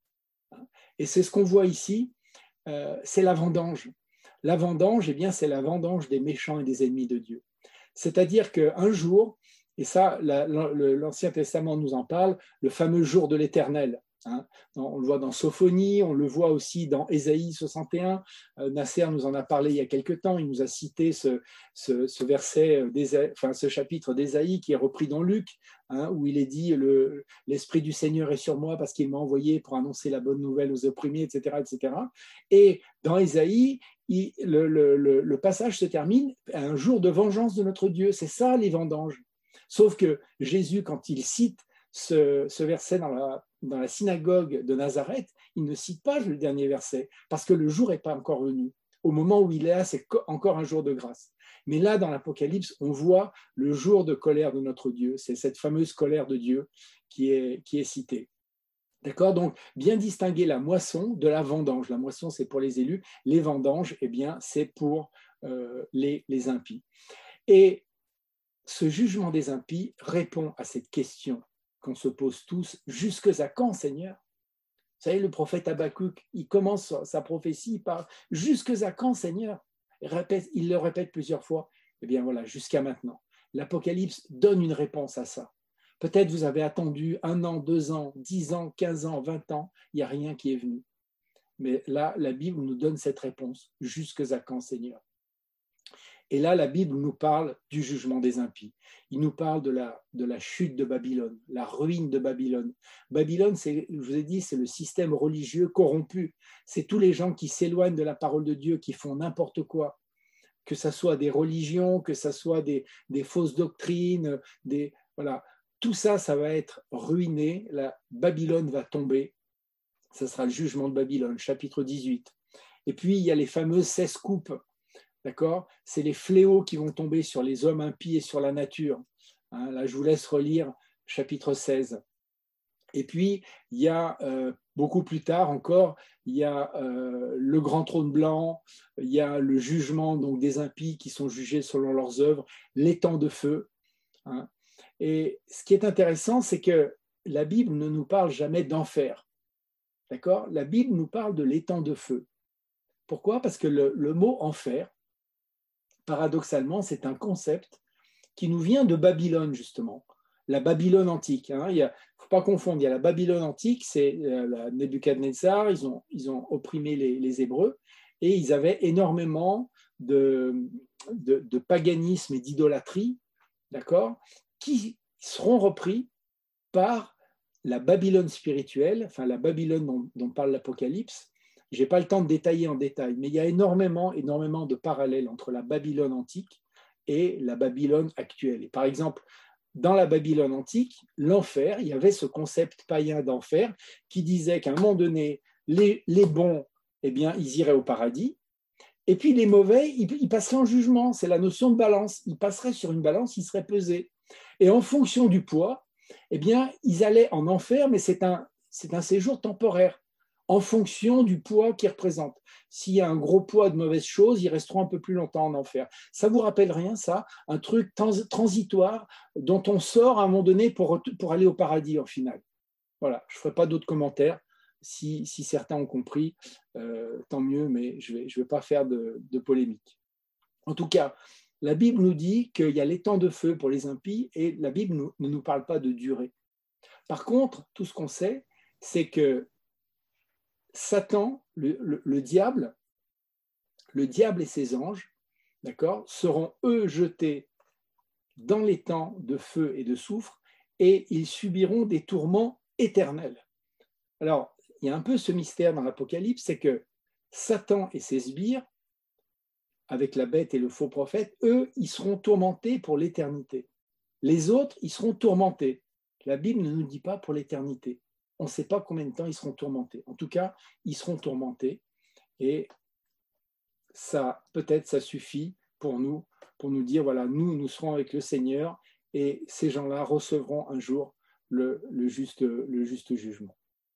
Et c'est ce qu'on voit ici, euh, c'est la vendange. La vendange, eh bien, c'est la vendange des méchants et des ennemis de Dieu. C'est-à-dire qu'un jour, et ça, la, la, l'Ancien Testament nous en parle, le fameux jour de l'Éternel. Hein. On le voit dans Sophonie, on le voit aussi dans Ésaïe soixante et un. Euh, Nasser nous en a parlé il y a quelque temps, il nous a cité ce, ce, ce verset, enfin ce chapitre d'Ésaïe qui est repris dans Luc, hein, où il est dit le, l'Esprit du Seigneur est sur moi parce qu'il m'a envoyé pour annoncer la bonne nouvelle aux opprimés, et cetera, et cetera. Et dans Ésaïe, il, le, le, le, le passage se termine à un jour de vengeance de notre Dieu. C'est ça les vendanges. Sauf que Jésus, quand il cite ce, ce verset dans la, dans la synagogue de Nazareth, il ne cite pas le dernier verset, parce que le jour n'est pas encore venu. Au moment où il est là, c'est encore un jour de grâce. Mais là, dans l'Apocalypse, on voit le jour de colère de notre Dieu. C'est cette fameuse colère de Dieu qui est, qui est citée. D'accord? Donc, bien distinguer la moisson de la vendange. La moisson, c'est pour les élus. Les vendanges, eh bien, c'est pour euh, les, les impies. Et ce jugement des impies répond à cette question qu'on se pose tous. Jusque à quand, Seigneur? Vous savez, le prophète Habakkuk, il commence sa prophétie par « Jusque à quand, Seigneur ?» il, répète, il le répète plusieurs fois. Eh bien voilà, jusqu'à maintenant. L'Apocalypse donne une réponse à ça. Peut-être vous avez attendu un an, deux ans, dix ans, quinze ans, vingt ans, il n'y a rien qui est venu. Mais là, la Bible nous donne cette réponse. Jusque à quand, Seigneur? Et là, la Bible nous parle du jugement des impies. Il nous parle de la, de la chute de Babylone, la ruine de Babylone. Babylone, c'est, je vous ai dit, c'est le système religieux corrompu. C'est tous les gens qui s'éloignent de la parole de Dieu, qui font n'importe quoi. Que ce soit des religions, que ce soit des, des fausses doctrines, des, voilà. Tout ça, ça va être ruiné. La Babylone va tomber. Ce sera le jugement de Babylone, chapitre dix-huit. Et puis, il y a les fameuses seize coupes. D'accord? C'est les fléaux qui vont tomber sur les hommes impies et sur la nature. Hein, là, je vous laisse relire chapitre seize. Et puis, il y a euh, beaucoup plus tard encore, il y a euh, le grand trône blanc, il y a le jugement donc, des impies qui sont jugés selon leurs œuvres, l'étang de feu. Hein. Et ce qui est intéressant, c'est que la Bible ne nous parle jamais d'enfer. D'accord? La Bible nous parle de l'étang de feu. Pourquoi? Parce que le, le mot enfer, paradoxalement, c'est un concept qui nous vient de Babylone, justement. La Babylone antique. Hein. Il ne faut pas confondre. Il y a la Babylone antique, c'est la Nebuchadnezzar, ils ont, ils ont opprimé les, les Hébreux, et ils avaient énormément de, de, de paganisme et d'idolâtrie, d'accord, qui seront repris par la Babylone spirituelle, enfin la Babylone dont, dont parle l'Apocalypse. Je n'ai pas le temps de détailler en détail, mais il y a énormément, énormément de parallèles entre la Babylone antique et la Babylone actuelle. Et par exemple, dans la Babylone antique, l'enfer, il y avait ce concept païen d'enfer qui disait qu'à un moment donné, les, les bons, eh bien, ils iraient au paradis, et puis les mauvais, ils, ils passeraient en jugement. C'est la notion de balance. Ils passeraient sur une balance, ils seraient pesés. Et en fonction du poids, eh bien, ils allaient en enfer, mais c'est un, c'est un séjour temporaire, en fonction du poids qu'ils représentent. S'il y a un gros poids de mauvaises choses, ils resteront un peu plus longtemps en enfer. Ça vous rappelle rien, ça? Un truc transitoire dont on sort à un moment donné pour, pour aller au paradis, en final. Voilà, je ne ferai pas d'autres commentaires. Si, si certains ont compris, euh, tant mieux, mais je ne vais, je vais pas faire de, de polémique. En tout cas, la Bible nous dit qu'il y a les temps de feu pour les impies et la Bible nous, ne nous parle pas de durée. Par contre, tout ce qu'on sait, c'est que Satan, le, le, le diable, le diable et ses anges, d'accord, seront eux jetés dans les temps de feu et de soufre, et ils subiront des tourments éternels. Alors, il y a un peu ce mystère dans l'Apocalypse, c'est que Satan et ses sbires, avec la bête et le faux prophète, eux, ils seront tourmentés pour l'éternité. Les autres, ils seront tourmentés. La Bible ne nous dit pas pour l'éternité. On ne sait pas combien de temps ils seront tourmentés. En tout cas, ils seront tourmentés. Et ça, peut-être, ça suffit pour nous, pour nous dire, voilà, nous, nous serons avec le Seigneur et ces gens-là recevront un jour le, le, juste, le juste jugement.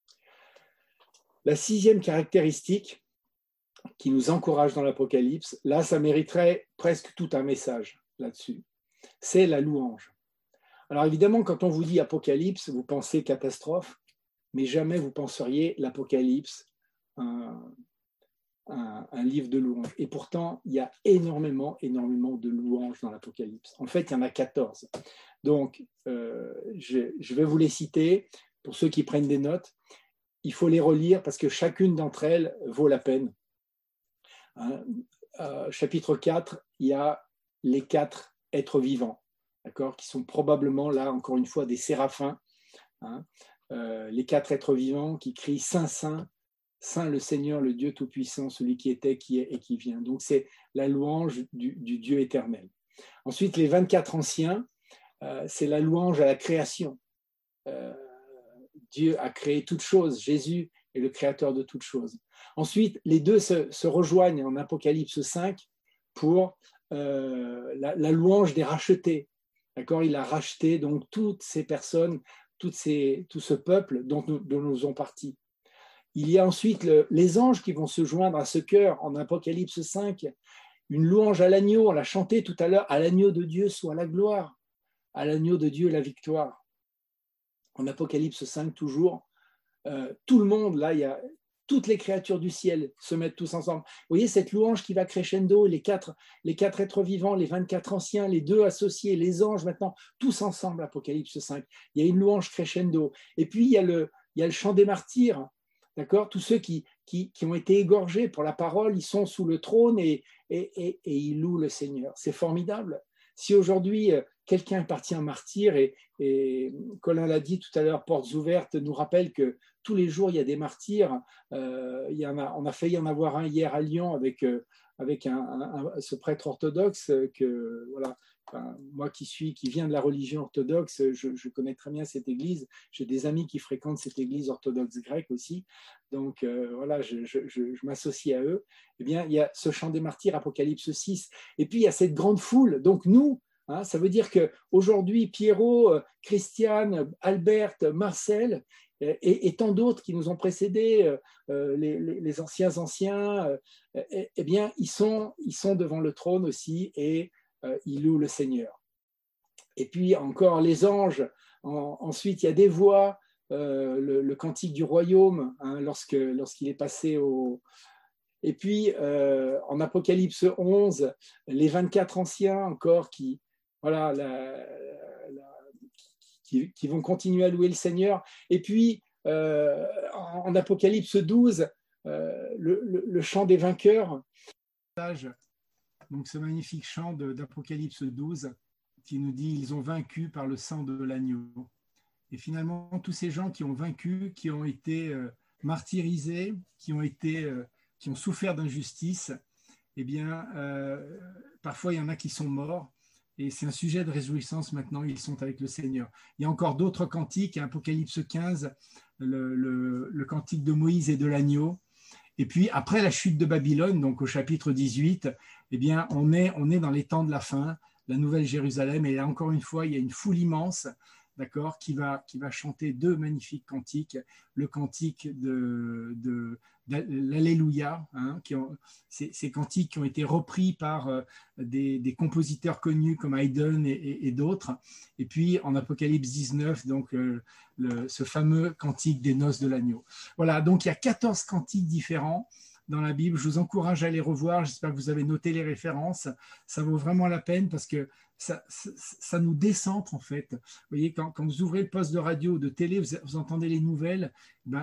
La sixième caractéristique qui nous encourage dans l'Apocalypse, là, ça mériterait presque tout un message là-dessus, c'est la louange. Alors évidemment, quand on vous dit Apocalypse, vous pensez catastrophe, mais jamais vous penseriez l'Apocalypse, un, un, un livre de louanges. Et pourtant, il y a énormément, énormément de louanges dans l'Apocalypse. En fait, il y en a quatorze. Donc, euh, je, je vais vous les citer pour ceux qui prennent des notes. Il faut les relire parce que chacune d'entre elles vaut la peine. Hein, euh, chapitre quatre, il y a les quatre êtres vivants, d'accord, qui sont probablement là, encore une fois, des séraphins. Hein, euh, les quatre êtres vivants qui crient Saint, Saint, Saint le Seigneur, le Dieu Tout-Puissant, celui qui était, qui est et qui vient. Donc, c'est la louange du, du Dieu éternel. Ensuite, les vingt-quatre anciens, euh, c'est la louange à la création. Euh, Dieu a créé toutes choses. Jésus est le créateur de toutes choses. Ensuite, les deux se, se rejoignent en Apocalypse cinq pour euh, la, la louange des rachetés. D'accord ? Il a racheté donc toutes ces personnes, toutes ces, tout ce peuple dont nous, dont nous faisons partie. Il y a ensuite le, les anges qui vont se joindre à ce chœur en Apocalypse cinq. Une louange à l'agneau, on l'a chanté tout à l'heure, à l'agneau de Dieu soit la gloire, à l'agneau de Dieu la victoire. En Apocalypse cinq, toujours, euh, tout le monde, là, il y a toutes les créatures du ciel se mettent tous ensemble. Vous voyez cette louange qui va crescendo, les quatre, les quatre êtres vivants, les vingt-quatre anciens, les deux associés, les anges maintenant, tous ensemble, Apocalypse cinq. Il y a une louange crescendo. Et puis, il y a le, il y a le chant des martyrs, d'accord ? Tous ceux qui, qui, qui ont été égorgés pour la parole, ils sont sous le trône et, et, et, et ils louent le Seigneur. C'est formidable. Si aujourd'hui, quelqu'un est parti en martyr, et, et Colin l'a dit tout à l'heure, Portes Ouvertes nous rappelle que tous les jours, il y a des martyrs. Euh, il y en a, on a failli en avoir un hier à Lyon avec, euh, avec un, un, un, ce prêtre orthodoxe que, voilà, enfin, moi qui suis, qui viens de la religion orthodoxe, je, je connais très bien cette église. J'ai des amis qui fréquentent cette église orthodoxe grecque aussi. Donc, euh, voilà, je, je, je, je m'associe à eux. Eh bien, il y a ce chant des martyrs, Apocalypse six. Et puis, il y a cette grande foule. Donc, nous, hein, ça veut dire qu'aujourd'hui, Pierrot, Christiane, Albert, Marcel, et, et tant d'autres qui nous ont précédés, euh, les, les, les anciens anciens, euh, eh, eh bien, ils sont, ils sont devant le trône aussi et euh, ils louent le Seigneur. Et puis encore les anges. En, ensuite, il y a des voix, euh, le, le cantique du royaume, hein, lorsque, lorsqu'il est passé au... Et puis, euh, en Apocalypse onze, les vingt-quatre anciens encore qui, voilà, la, la, qui, qui vont continuer à louer le Seigneur. Et puis, euh, en Apocalypse douze, euh, le, le, le chant des vainqueurs. Donc, ce magnifique chant de, d'Apocalypse douze qui nous dit « Ils ont vaincu par le sang de l'agneau ». Et finalement, tous ces gens qui ont vaincu, qui ont été euh, martyrisés, qui ont, été, euh, qui ont souffert d'injustice, eh bien, euh, parfois, il y en a qui sont morts. Et c'est un sujet de réjouissance maintenant, ils sont avec le Seigneur. Il y a encore d'autres cantiques, Apocalypse quinze, le, le, le cantique de Moïse et de l'agneau. Et puis, après la chute de Babylone, donc au chapitre dix-huit, eh bien, on est, on est dans les temps de la fin, la Nouvelle Jérusalem. Et là, encore une fois, il y a une foule immense, d'accord, qui va, qui va chanter deux magnifiques cantiques. Le cantique de, de, de l'Alléluia, hein, qui ont, ces, ces cantiques qui ont été repris par euh, des, des compositeurs connus comme Haydn et, et, et d'autres. Et puis, en Apocalypse dix-neuf, donc, euh, le, ce fameux cantique des noces de l'agneau. Voilà, donc il y a quatorze cantiques différents dans la Bible. Je vous encourage à les revoir. J'espère que vous avez noté les références. Ça vaut vraiment la peine parce que ça, ça, ça nous décentre en fait. Vous voyez, quand, quand vous ouvrez le poste de radio ou de télé, vous, vous entendez les nouvelles, ben, vous,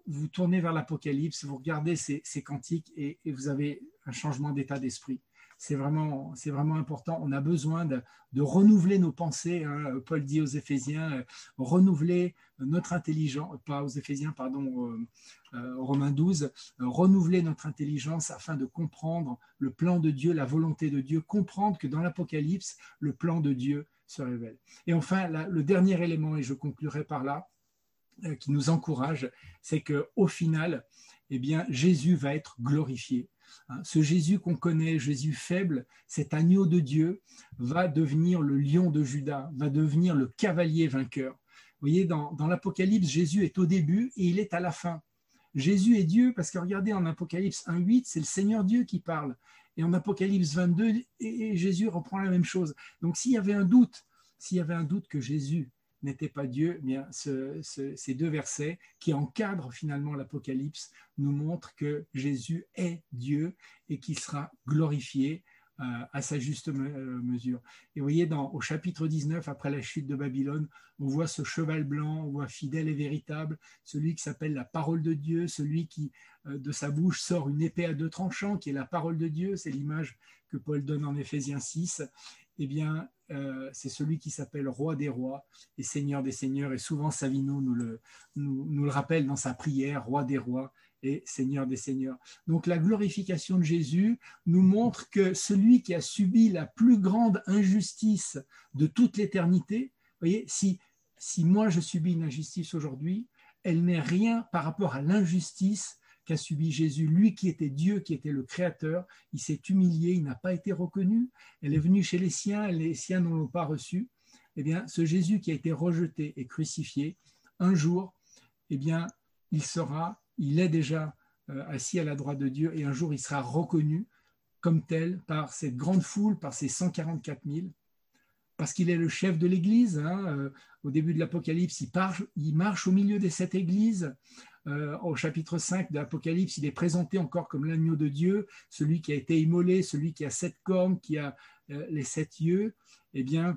vous tournez vers l'Apocalypse, vous regardez ces, ces cantiques et, et vous avez un changement d'état d'esprit. C'est vraiment, c'est vraiment important. On a besoin de, de renouveler nos pensées. Hein. Paul dit aux Éphésiens, euh, renouveler notre intelligence, pas aux Éphésiens, pardon, euh, euh, Romains douze, euh, renouveler notre intelligence afin de comprendre le plan de Dieu, la volonté de Dieu, comprendre que dans l'Apocalypse, le plan de Dieu se révèle. Et enfin, là, le dernier élément, et je conclurai par là, euh, qui nous encourage, c'est qu'au final, eh bien, Jésus va être glorifié. Ce Jésus qu'on connaît, Jésus faible, cet agneau de Dieu, va devenir le lion de Juda, va devenir le cavalier vainqueur. Vous voyez, dans, dans l'Apocalypse, Jésus est au début et il est à la fin. Jésus est Dieu, parce que regardez, en Apocalypse un huit, c'est le Seigneur Dieu qui parle. Et en Apocalypse vingt-deux, et, et Jésus reprend la même chose. Donc s'il y avait un doute, s'il y avait un doute que Jésus n'était pas Dieu, eh bien ce, ce, ces deux versets qui encadrent finalement l'Apocalypse nous montrent que Jésus est Dieu et qu'il sera glorifié euh, à sa juste mesure. Et vous voyez, dans, au chapitre dix-neuf, après la chute de Babylone, on voit ce cheval blanc, on voit fidèle et véritable, celui qui s'appelle la parole de Dieu, celui qui, euh, de sa bouche, sort une épée à deux tranchants, qui est la parole de Dieu, c'est l'image que Paul donne en Éphésiens six. Eh bien, euh, c'est celui qui s'appelle Roi des rois et Seigneur des seigneurs. Et souvent, Savino nous le, nous, nous le rappelle dans sa prière, Roi des rois et Seigneur des seigneurs. Donc, la glorification de Jésus nous montre que celui qui a subi la plus grande injustice de toute l'éternité, vous voyez, si, si moi je subis une injustice aujourd'hui, elle n'est rien par rapport à l'injustice qu'a subi Jésus, lui qui était Dieu, qui était le Créateur. Il s'est humilié, il n'a pas été reconnu. Elle est venue chez les siens, et les siens ne l'ont pas reçu. Eh bien, ce Jésus qui a été rejeté et crucifié, un jour, eh bien, il sera, il est déjà euh, assis à la droite de Dieu, et un jour, il sera reconnu comme tel par cette grande foule, par ces cent quarante-quatre mille, parce qu'il est le chef de l'Église. Hein. Euh, au début de l'Apocalypse, il, part, il marche au milieu de cette Église. Euh, au chapitre cinq de l'Apocalypse, il est présenté encore comme l'agneau de Dieu, celui qui a été immolé, celui qui a sept cornes, qui a euh, les sept yeux. Eh bien,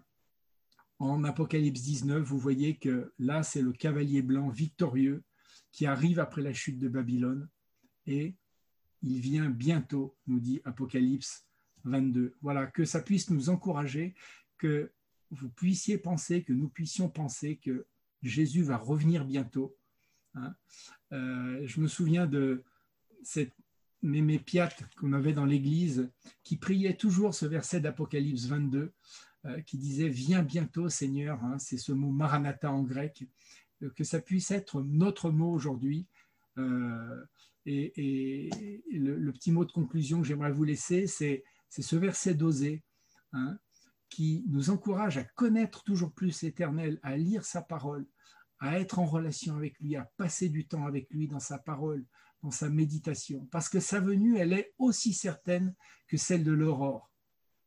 en Apocalypse dix-neuf, vous voyez que là, c'est le cavalier blanc victorieux qui arrive après la chute de Babylone, et il vient bientôt, nous dit Apocalypse vingt-deux. Voilà, que ça puisse nous encourager, que vous puissiez penser, que nous puissions penser que Jésus va revenir bientôt. Hein. Euh, je me souviens de cette mémé Piat qu'on avait dans l'église qui priait toujours ce verset d'Apocalypse vingt-deux euh, qui disait « Viens bientôt Seigneur hein, », c'est ce mot Maranatha en grec, euh, que ça puisse être notre mot aujourd'hui. Euh, et, et, et le, le petit mot de conclusion que j'aimerais vous laisser, c'est, c'est ce verset d'Osée hein, qui nous encourage à connaître toujours plus l'Éternel, à lire sa parole, à être en relation avec lui, à passer du temps avec lui dans sa parole, dans sa méditation, parce que sa venue, elle est aussi certaine que celle de l'aurore. D'accord ?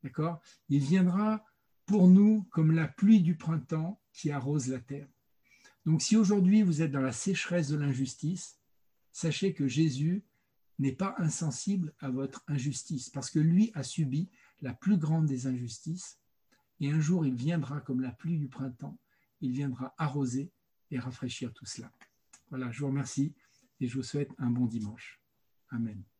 Il viendra pour nous comme la pluie du printemps qui arrose la terre. Donc si aujourd'hui vous êtes dans la sécheresse de l'injustice, sachez que Jésus n'est pas insensible à votre injustice, parce que lui a subi la plus grande des injustices, et un jour il viendra comme la pluie du printemps, il viendra arroser et rafraîchir tout cela. Voilà, je vous remercie et je vous souhaite un bon dimanche. Amen.